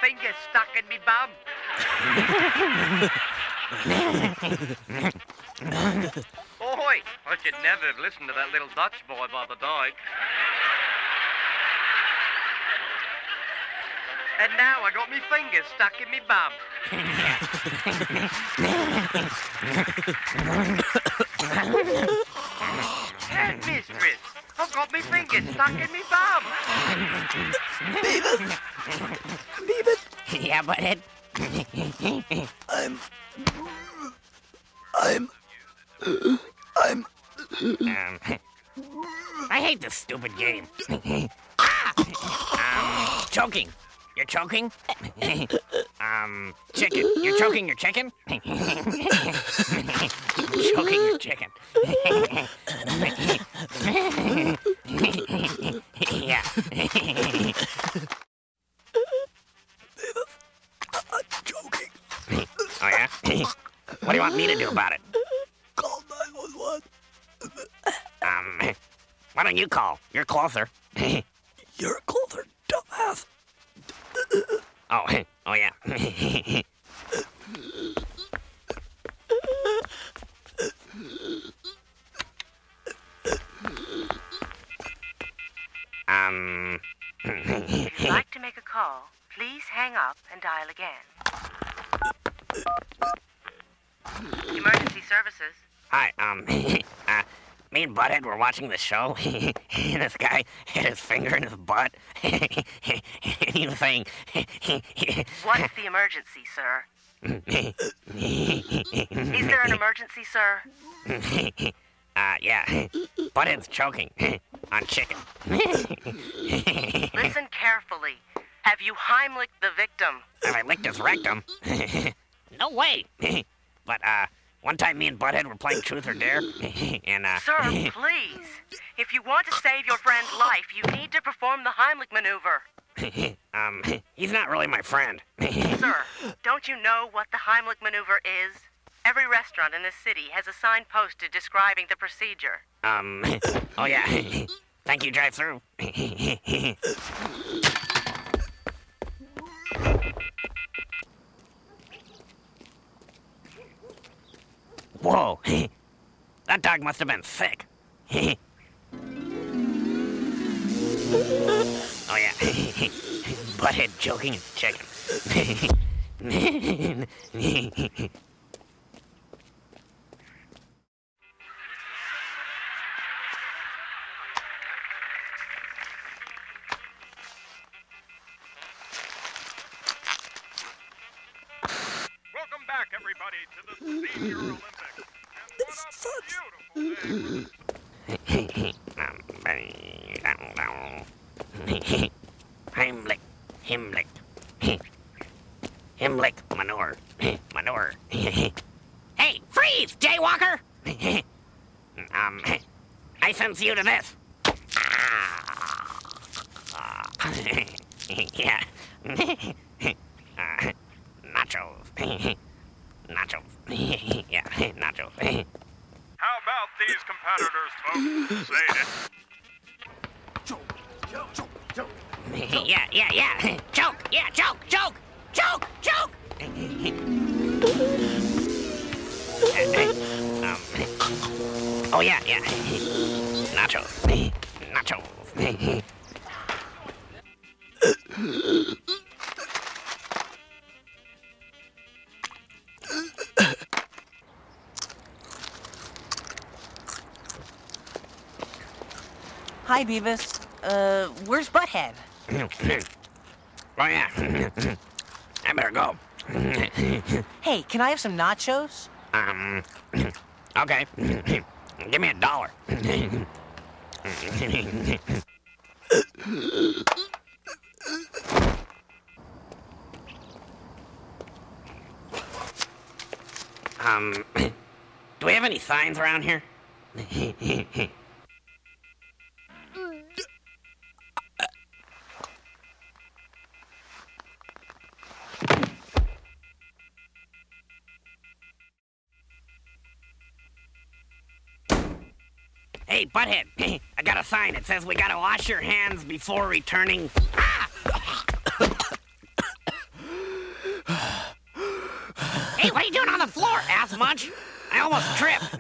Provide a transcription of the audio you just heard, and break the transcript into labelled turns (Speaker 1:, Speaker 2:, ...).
Speaker 1: finger stuck in me bum. Oi, I should never have listened to that little Dutch boy by the dike. And now I got me fingers stuck in me bum. Headmistress, I've got me fingers stuck in me bum.
Speaker 2: Beavis! Beavis!
Speaker 3: Yeah, butthead? I hate this stupid game. Choking. You're choking? Chicken. You're choking your chicken? Choking your chicken. Yeah.
Speaker 2: I'm joking.
Speaker 3: Oh, yeah? What do you want me to do about it?
Speaker 2: Call 911.
Speaker 3: Why don't you call? You're closer.
Speaker 2: You're closer, dumbass.
Speaker 3: Oh, oh yeah.
Speaker 4: If you'd like to make a call, please hang up and dial again. Emergency services.
Speaker 3: Hi, me and Butthead were watching the show, and this guy had his finger in his butt, and he was saying...
Speaker 4: What's the emergency, sir? Is there an emergency, sir?
Speaker 3: Yeah, Butthead's choking on chicken.
Speaker 4: Listen carefully. Have you Heimlicked the victim?
Speaker 3: Have I licked his rectum? No way! But, one time me and Butthead were playing Truth or Dare, and,
Speaker 4: Sir, please. If you want to save your friend's life, you need to perform the Heimlich maneuver.
Speaker 3: He's not really my friend.
Speaker 4: Sir, don't you know what the Heimlich maneuver is? Every restaurant in this city has a sign posted describing the procedure.
Speaker 3: Oh yeah. Thank you, drive-through. Whoa. That dog must have been sick. Oh yeah. Butthead choking his chicken.
Speaker 5: Welcome back, everybody, to the Senior Olympics. And what a beautiful day.
Speaker 3: Heimlich manure. Manure. Hey, freeze, jaywalker! I sentence you to this. Yeah. Nachos. Nachos. Yeah, nachos.
Speaker 5: How about these competitors, folks? Say it.
Speaker 3: Yeah. Choke. Yeah, choke. Oh, yeah. Nachos.
Speaker 6: Hi, Beavis. Where's Butthead?
Speaker 3: Oh, yeah. I better go.
Speaker 6: Hey, can I have some nachos?
Speaker 3: Okay. Give me $1. Do we have any signs around here? Hey, Butthead, I got a sign. It says we gotta wash your hands before returning. much? I almost tripped.